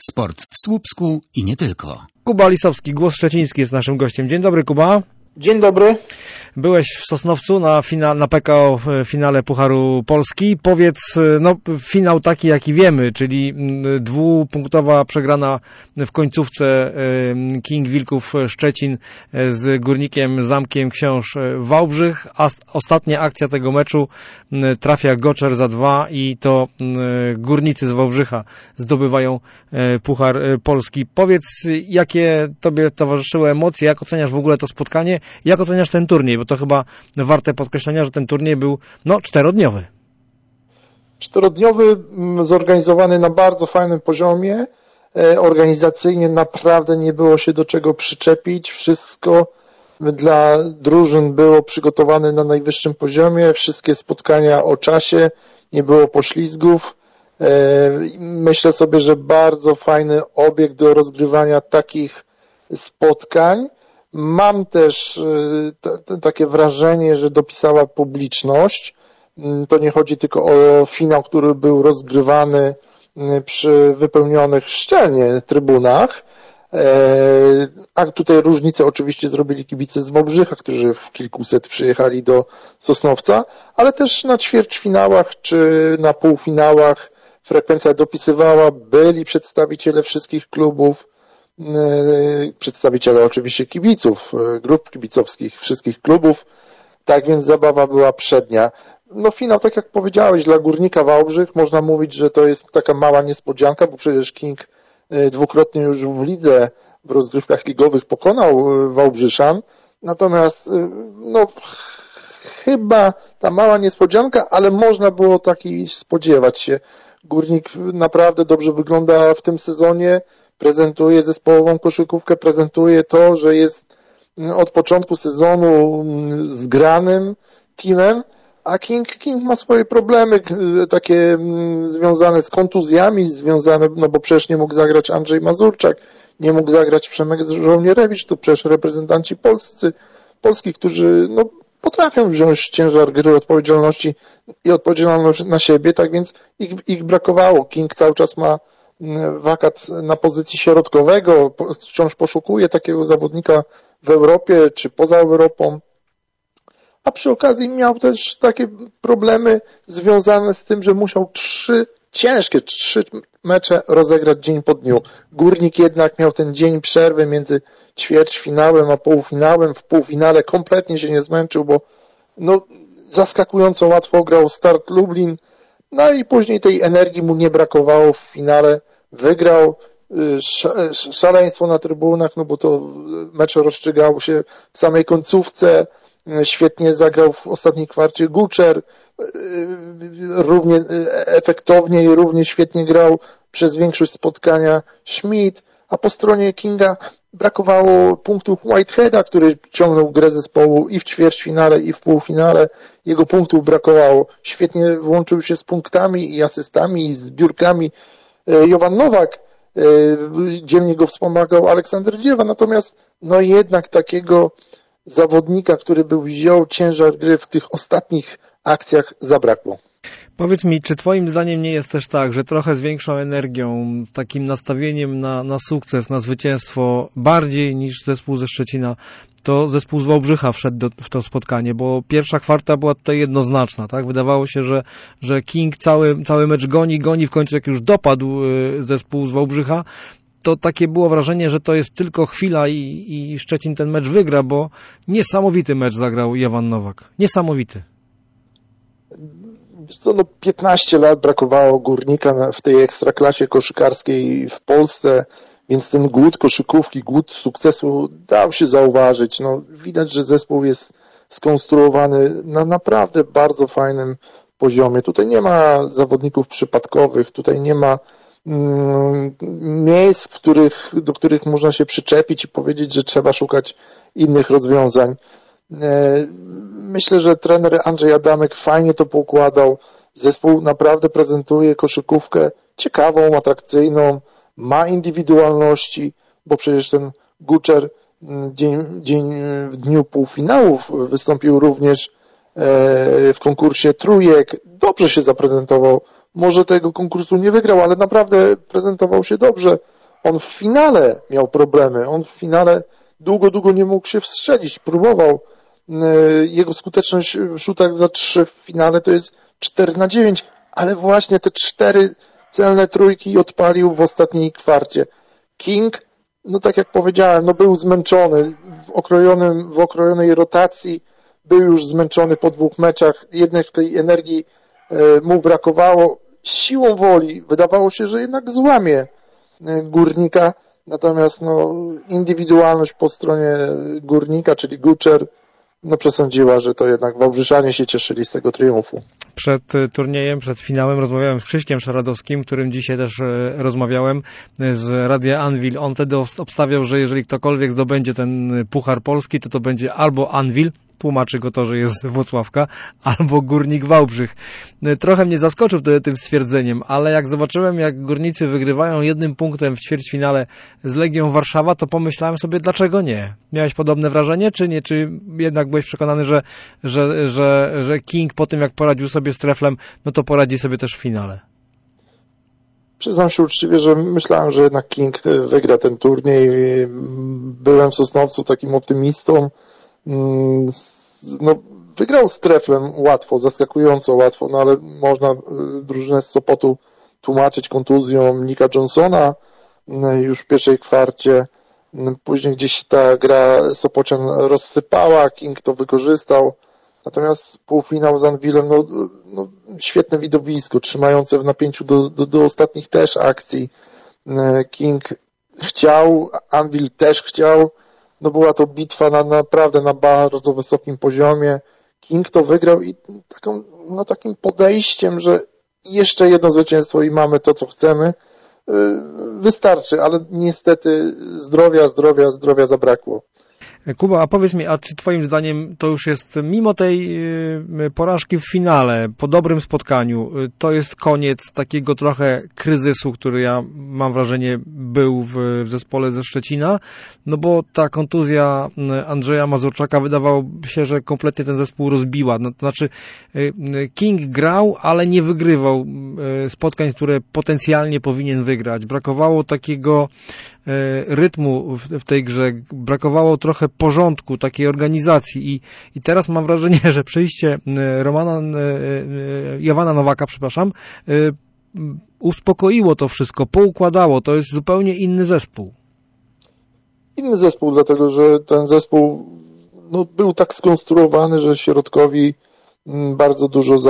Sport w Słupsku i nie tylko. Kuba Lisowski, Głos Szczeciński jest naszym gościem. Dzień dobry, Kuba. Dzień dobry. Byłeś w Sosnowcu na PKO w finale Pucharu Polski. Powiedz, finał taki jaki wiemy, czyli dwupunktowa przegrana w końcówce King Wilków Szczecin z Górnikiem Zamkiem Książ Wałbrzych. A ostatnia akcja tego meczu trafia Goczer za 2 i to Górnicy z Wałbrzycha zdobywają Puchar Polski. Powiedz, jakie tobie towarzyszyły emocje, jak oceniasz w ogóle to spotkanie, jak oceniasz ten turniej, bo to chyba warte podkreślenia, że ten turniej był 4-dniowy. 4-dniowy, zorganizowany na bardzo fajnym poziomie. Organizacyjnie naprawdę nie było się do czego przyczepić. Wszystko dla drużyn było przygotowane na najwyższym poziomie. Wszystkie spotkania o czasie, nie było poślizgów. Myślę sobie, że bardzo fajny obiekt do rozgrywania takich spotkań. Mam też takie wrażenie, że dopisała publiczność. To nie chodzi tylko o finał, który był rozgrywany przy wypełnionych szczelnie trybunach, a tutaj różnicę oczywiście zrobili kibice z Wałbrzycha, którzy w kilkuset przyjechali do Sosnowca, ale też na ćwierćfinałach czy na półfinałach frekwencja dopisywała, byli przedstawiciele wszystkich klubów, przedstawiciele oczywiście kibiców, grup kibicowskich, wszystkich klubów, tak więc zabawa była przednia. Finał, tak jak powiedziałeś, dla Górnika Wałbrzych można mówić, że to jest taka mała niespodzianka, bo przecież King dwukrotnie już w lidze, w rozgrywkach ligowych pokonał Wałbrzyszan, natomiast chyba ta mała niespodzianka, ale można było takiej spodziewać się. Górnik naprawdę dobrze wygląda w tym sezonie, prezentuje zespołową koszykówkę, prezentuje to, że jest od początku sezonu zgranym teamem, a King ma swoje problemy takie związane z kontuzjami, bo przecież nie mógł zagrać Andrzej Mazurczak, nie mógł zagrać Przemek Żołnierewicz, to przecież reprezentanci Polski, którzy potrafią wziąć ciężar gry, odpowiedzialności na siebie, tak więc ich brakowało. King cały czas ma wakat na pozycji środkowego, wciąż poszukuje takiego zawodnika w Europie czy poza Europą, a przy okazji miał też takie problemy związane z tym, że musiał trzy mecze rozegrać dzień po dniu. Górnik jednak miał ten dzień przerwy między ćwierćfinałem a półfinałem. W półfinale kompletnie się nie zmęczył, bo zaskakująco łatwo grał Start Lublin, i później tej energii mu nie brakowało w finale. Wygrał szaleństwo na trybunach, bo to mecz rozstrzygało się w samej końcówce. Świetnie zagrał w ostatniej kwarcie Goczer, równie efektownie i równie świetnie grał przez większość spotkania Schmidt, a po stronie Kinga brakowało punktów Whiteheada, który ciągnął grę zespołu i w ćwierćfinale, i w półfinale. Jego punktów brakowało. Świetnie włączył się z punktami i asystami, i zbiórkami Jovan Nowak. Dzielnie go wspomagał Aleksander Dziewa, natomiast jednak takiego zawodnika, który wziął ciężar gry w tych ostatnich akcjach, zabrakło. Powiedz mi, czy twoim zdaniem nie jest też tak, że trochę z większą energią, takim nastawieniem na sukces, na zwycięstwo, bardziej niż zespół ze Szczecina, to zespół z Wałbrzycha wszedł w to spotkanie, bo pierwsza kwarta była tutaj jednoznaczna, tak? Wydawało się, że King cały mecz goni, w końcu jak już dopadł zespół z Wałbrzycha, to takie było wrażenie, że to jest tylko chwila i Szczecin ten mecz wygra, bo niesamowity mecz zagrał Jovan Nowak. Niesamowity. 15 lat brakowało Górnika w tej ekstraklasie koszykarskiej w Polsce, więc ten głód koszykówki, głód sukcesu dał się zauważyć. Widać, że zespół jest skonstruowany na naprawdę bardzo fajnym poziomie. Tutaj nie ma zawodników przypadkowych, tutaj nie ma miejsc, do których można się przyczepić i powiedzieć, że trzeba szukać innych rozwiązań. Myślę, że trener Andrzej Adamek fajnie to poukładał. Zespół naprawdę prezentuje koszykówkę ciekawą, atrakcyjną, ma indywidualności, bo przecież ten Goczer w dniu półfinałów wystąpił również w konkursie trójek. Dobrze się zaprezentował. Może tego konkursu nie wygrał, ale naprawdę prezentował się dobrze. On w finale miał problemy, on w finale długo nie mógł się wstrzelić, próbował. Jego skuteczność w rzutach za 3 w finale to jest 4/9, ale właśnie te 4 celne trójki odpalił w ostatniej kwarcie. King, no tak jak powiedziałem, no był zmęczony w okrojonej rotacji, był już zmęczony po 2 meczach, jednak tej energii mu brakowało. Siłą woli wydawało się, że jednak złamie Górnika, natomiast no, indywidualność po stronie Górnika, czyli Guczer, no przesądziła, że to jednak Wałbrzyszanie się cieszyli z tego triumfu. Przed turniejem, przed finałem rozmawiałem z Krzyśkiem Szaradowskim, którym dzisiaj też rozmawiałem z Radia Anwil. On wtedy obstawiał, że jeżeli ktokolwiek zdobędzie ten Puchar Polski, to będzie albo Anwil, tłumaczy go to, że jest z Włocławka, albo Górnik Wałbrzych. Trochę mnie zaskoczył wtedy tym stwierdzeniem, ale jak zobaczyłem, jak górnicy wygrywają 1 punktem w ćwierćfinale z Legią Warszawa, to pomyślałem sobie, dlaczego nie? Miałeś podobne wrażenie, czy nie? Czy jednak byłeś przekonany, że King po tym, jak poradził sobie z Treflem, no to poradzi sobie też w finale? Przyznam się uczciwie, że myślałem, że jednak King wygra ten turniej. Byłem w Sosnowcu takim optymistą. No, wygrał z Treflem łatwo, zaskakująco łatwo, no ale można drużynę z Sopotu tłumaczyć kontuzją Nicka Johnsona już w pierwszej kwarcie. Później gdzieś ta gra Sopocian rozsypała, King to wykorzystał. Natomiast półfinał z Anwilem, no świetne widowisko, trzymające w napięciu do ostatnich też akcji. King chciał, Anwil też chciał. No była to bitwa naprawdę na bardzo wysokim poziomie. King to wygrał i takim podejściem, że jeszcze jedno zwycięstwo i mamy to, co chcemy, wystarczy, ale niestety zdrowia zabrakło. Kuba, a powiedz mi, a czy twoim zdaniem to już jest, mimo tej porażki w finale, po dobrym spotkaniu, to jest koniec takiego trochę kryzysu, który ja mam wrażenie był w zespole ze Szczecina, no bo ta kontuzja Andrzeja Mazurczaka wydawało się, że kompletnie ten zespół rozbiła. No, to znaczy King grał, ale nie wygrywał spotkań, które potencjalnie powinien wygrać. Brakowało takiego rytmu w tej grze, brakowało trochę porządku, takiej organizacji i teraz mam wrażenie, że przyjście Jowana Nowaka, uspokoiło to wszystko, poukładało, to jest zupełnie inny zespół. Inny zespół, dlatego że ten zespół był tak skonstruowany, że środkowym bardzo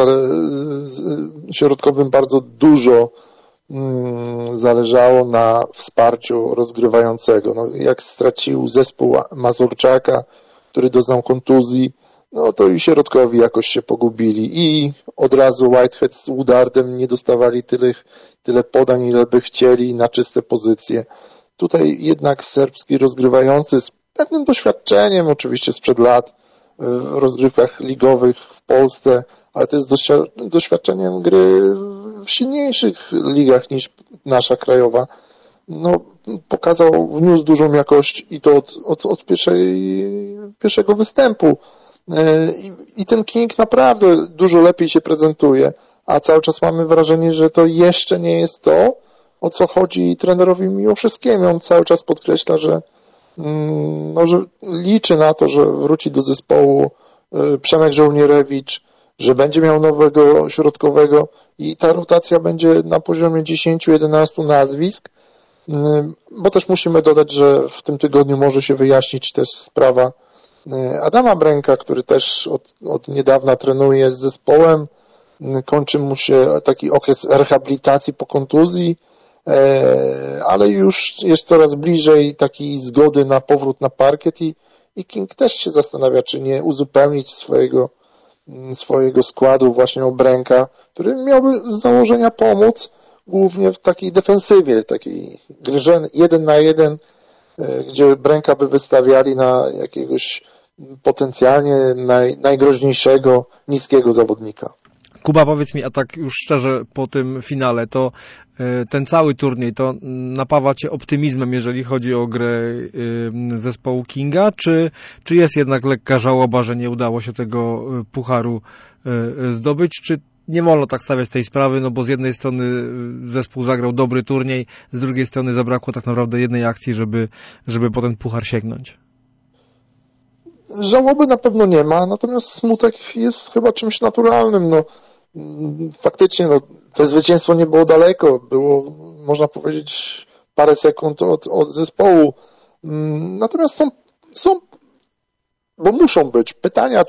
dużo zależało na wsparciu rozgrywającego. No, jak stracił zespół Mazurczaka, który doznał kontuzji, no to i środkowi jakoś się pogubili i od razu Whitehead z Woodardem nie dostawali tyle podań, ile by chcieli na czyste pozycje. Tutaj jednak serbski rozgrywający z pewnym doświadczeniem, oczywiście sprzed lat w rozgrywkach ligowych w Polsce, ale to jest doświadczeniem gry w silniejszych ligach niż nasza krajowa. No, wniósł dużą jakość i to od pierwszego występu. I ten King naprawdę dużo lepiej się prezentuje, a cały czas mamy wrażenie, że to jeszcze nie jest to, o co chodzi trenerowi Miłoszewskiemu. On cały czas podkreśla, że liczy na to, że wróci do zespołu Przemek Żołnierewicz, że będzie miał nowego środkowego i ta rotacja będzie na poziomie 10-11 nazwisk, bo też musimy dodać, że w tym tygodniu może się wyjaśnić też sprawa Adama Bręka, który też od niedawna trenuje z zespołem. Kończy mu się taki okres rehabilitacji po kontuzji, ale już jest coraz bliżej takiej zgody na powrót na parkiet i King też się zastanawia, czy nie uzupełnić swojego składu właśnie o Bręka, który miałby z założenia pomóc głównie w takiej defensywie, takiej grze 1 na 1, gdzie Bręka by wystawiali na jakiegoś potencjalnie najgroźniejszego, niskiego zawodnika. Kuba, powiedz mi, a tak już szczerze po tym finale, to ten cały turniej to napawa cię optymizmem, jeżeli chodzi o grę zespołu Kinga, czy jest jednak lekka żałoba, że nie udało się tego pucharu zdobyć, czy nie wolno tak stawiać tej sprawy, no bo z jednej strony zespół zagrał dobry turniej, z drugiej strony zabrakło tak naprawdę jednej akcji, żeby po ten puchar sięgnąć. Żałoby na pewno nie ma, natomiast smutek jest chyba czymś naturalnym. No, faktycznie to zwycięstwo nie było daleko, było, można powiedzieć, parę sekund od zespołu. Natomiast są, bo muszą być pytania,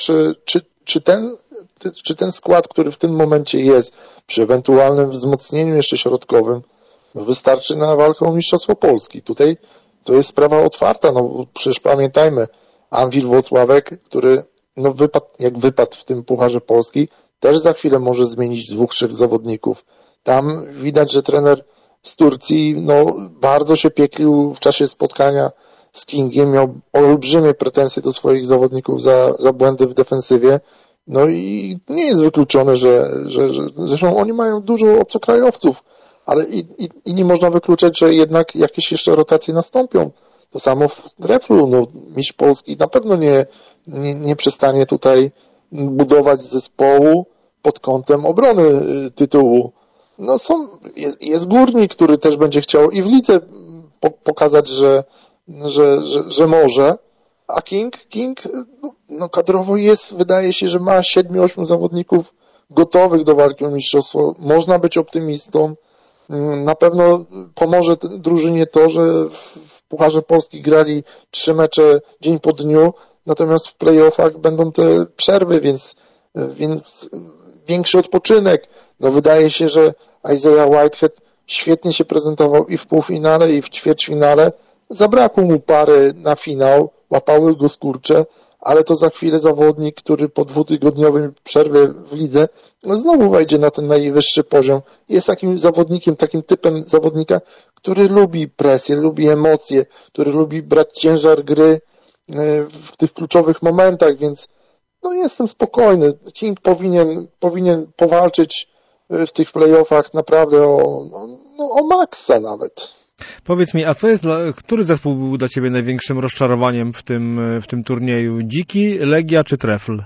czy ten skład, który w tym momencie jest, przy ewentualnym wzmocnieniu jeszcze środkowym, wystarczy na walkę o Mistrzostwo Polski. Tutaj to jest sprawa otwarta, no przecież pamiętajmy, Anwil Włocławek, który wypadł w tym Pucharze Polski, też za chwilę może zmienić 2-3 zawodników. Tam widać, że trener z Turcji bardzo się pieklił w czasie spotkania z Kingiem, miał olbrzymie pretensje do swoich zawodników za błędy w defensywie. No i nie jest wykluczone, że zresztą oni mają dużo obcokrajowców, ale i nie można wykluczać, że jednak jakieś jeszcze rotacje nastąpią. To samo w reflu, mistrz Polski na pewno nie przestanie tutaj budować zespołu pod kątem obrony tytułu. Jest Górnik, który też będzie chciał i w lidze pokazać, że może, a King kadrowo wydaje się, że ma 7-8 zawodników gotowych do walki o mistrzostwo. Można być optymistą. Na pewno pomoże drużynie to, że w Pucharze Polski grali 3 mecze dzień po dniu, natomiast w play-offach będą te przerwy, więc większy odpoczynek. Wydaje się, że Isaiah Whitehead świetnie się prezentował i w półfinale, i w ćwierćfinale. Zabrakło mu pary na finał, łapały go skurcze, ale to za chwilę zawodnik, który po 2-tygodniowej przerwie w lidze znowu wejdzie na ten najwyższy poziom. Jest takim zawodnikiem, takim typem zawodnika, który lubi presję, lubi emocje, który lubi brać ciężar gry w tych kluczowych momentach, więc jestem spokojny. King powinien powalczyć w tych playoffach naprawdę o maksa nawet. Powiedz mi, a który zespół był dla Ciebie największym rozczarowaniem w tym turnieju? Dziki, Legia czy Trefl?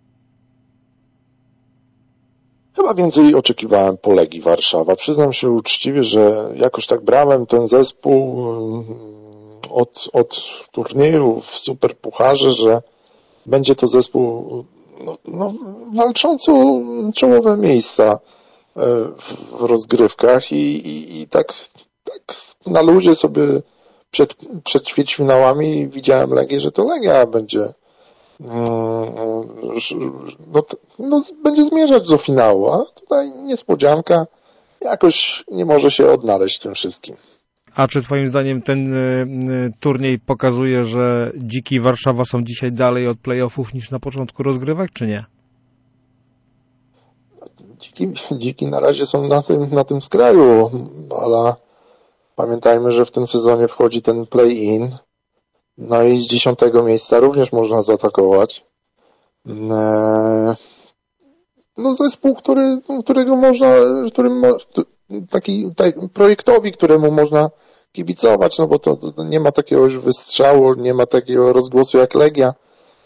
Chyba więcej oczekiwałem po Legii Warszawa. Przyznam się uczciwie, że jakoś tak brałem ten zespół od turnieju w Superpucharze, że będzie to zespół walczący o czołowe miejsca w rozgrywkach i tak na luzie sobie przed ćwierćfinałami widziałem Legię, że to Legia będzie będzie zmierzać do finału, a tutaj niespodzianka jakoś nie może się odnaleźć w tym wszystkim. A czy Twoim zdaniem ten turniej pokazuje, że Dziki i Warszawa są dzisiaj dalej od play-offów niż na początku rozgrywek, czy nie? Dziki na razie są na tym skraju, ale pamiętajmy, że w tym sezonie wchodzi ten play-in, i z 10 miejsca również można zaatakować. Zespół, taki projektowi, któremu można kibicować, bo to nie ma takiego wystrzału, nie ma takiego rozgłosu jak Legia.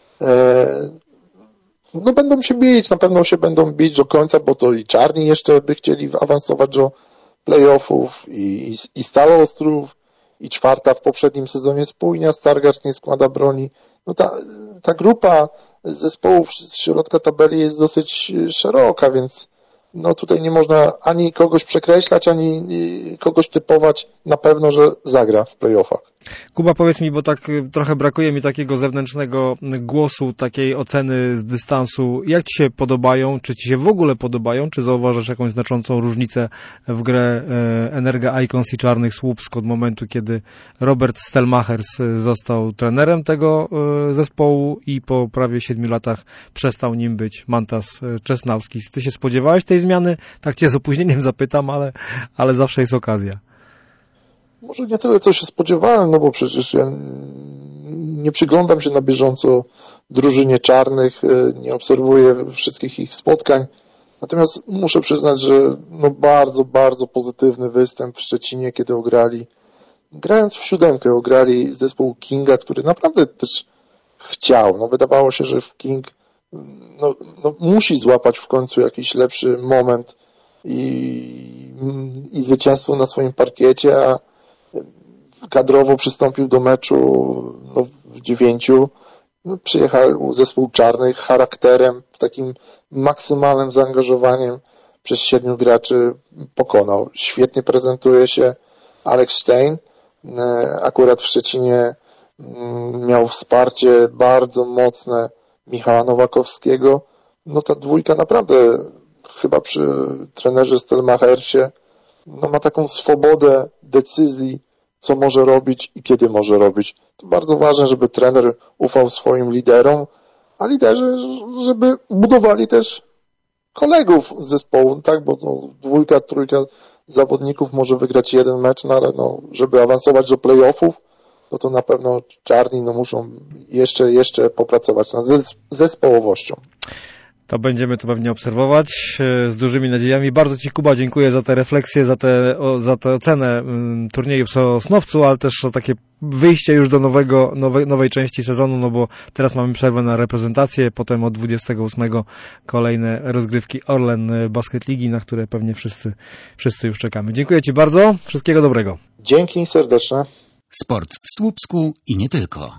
Będą się bić, na pewno się będą bić do końca, bo to i Czarni jeszcze by chcieli awansować do playoffów i Stal Ostrów, i 4. w poprzednim sezonie Spójnia, Stargard nie składa broni. Ta grupa zespołów z środka tabeli jest dosyć szeroka, więc tutaj nie można ani kogoś przekreślać, ani kogoś typować na pewno, że zagra w playoffach. Kuba, powiedz mi, bo tak trochę brakuje mi takiego zewnętrznego głosu, takiej oceny z dystansu. Jak Ci się podobają? Czy Ci się w ogóle podobają? Czy zauważasz jakąś znaczącą różnicę w grę Energa Icons i Czarnych Słupsk od momentu, kiedy Robert Stelmachers został trenerem tego zespołu i po prawie 7 latach przestał nim być Mantas Czesnawski? Ty się spodziewałeś tej zmiany? Tak Cię z opóźnieniem zapytam, ale zawsze jest okazja. Może nie tyle, co się spodziewałem, bo przecież ja nie przyglądam się na bieżąco drużynie czarnych, nie obserwuję wszystkich ich spotkań. Natomiast muszę przyznać, że bardzo, bardzo pozytywny występ w Szczecinie, kiedy grając w 7, ograli zespół Kinga, który naprawdę też chciał. Wydawało się, że King musi złapać w końcu jakiś lepszy moment i zwycięstwo na swoim parkiecie, a kadrowo przystąpił do meczu w 9. Przyjechał zespół czarnych charakterem, takim maksymalnym zaangażowaniem przez 7 graczy pokonał. Świetnie prezentuje się Alex Stein. Akurat w Szczecinie miał wsparcie bardzo mocne Michała Nowakowskiego. Ta dwójka naprawdę chyba przy trenerze Stelmachersie ma taką swobodę decyzji, co może robić i kiedy może robić. To bardzo ważne, żeby trener ufał swoim liderom, a liderzy, żeby budowali też kolegów z zespołu, tak, bo 2, 3 zawodników może wygrać jeden mecz, ale żeby awansować do playoffów, to na pewno czarni muszą jeszcze popracować nad zespołowością. To będziemy to pewnie obserwować z dużymi nadziejami. Bardzo Ci, Kuba, dziękuję za te refleksje, za tę ocenę turnieju w Sosnowcu, ale też za takie wyjście już do nowej części sezonu, bo teraz mamy przerwę na reprezentację, potem od 28 kolejne rozgrywki Orlen Basket Ligi, na które pewnie wszyscy już czekamy. Dziękuję Ci bardzo, wszystkiego dobrego. Dzięki serdeczne. Sport w Słupsku i nie tylko.